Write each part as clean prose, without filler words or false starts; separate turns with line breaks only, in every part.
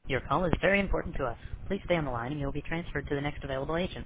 Your call is very important to us. Please stay on the line and you'll be transferred to the next available agent.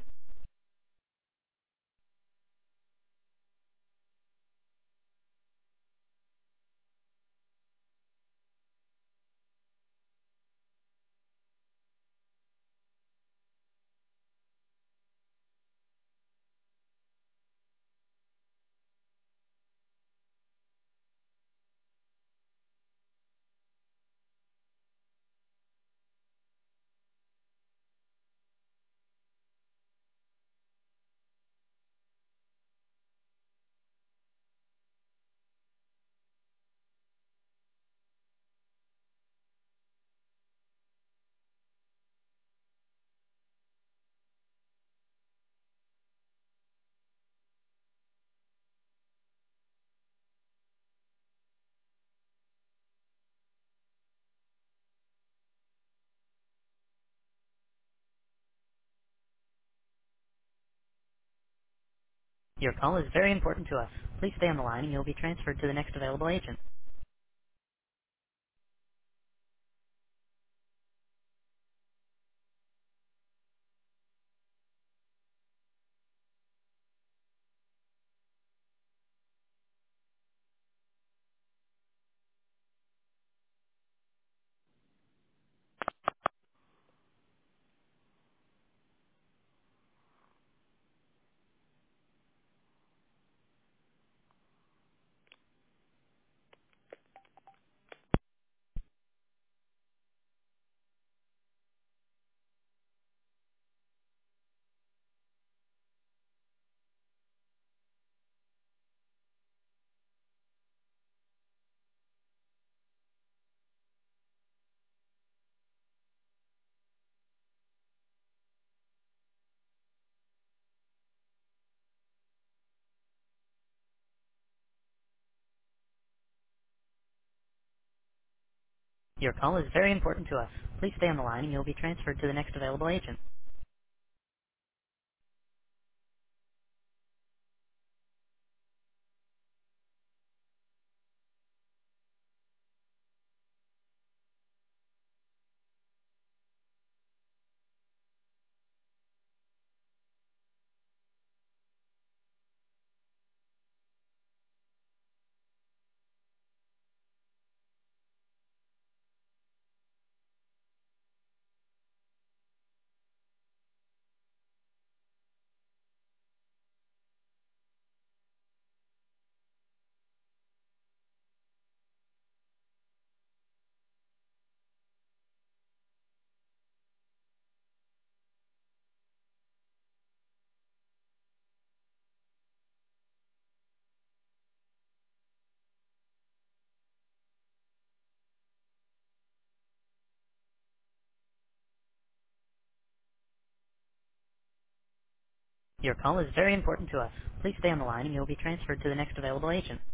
Your call is very important to us. Please stay on the line and you'll be transferred to the next available agent. Your call is very important to us. Please stay on the line and you'll be transferred to the next available agent. Your call is very important to us. Please stay on the line and you'll be transferred to the next available agent.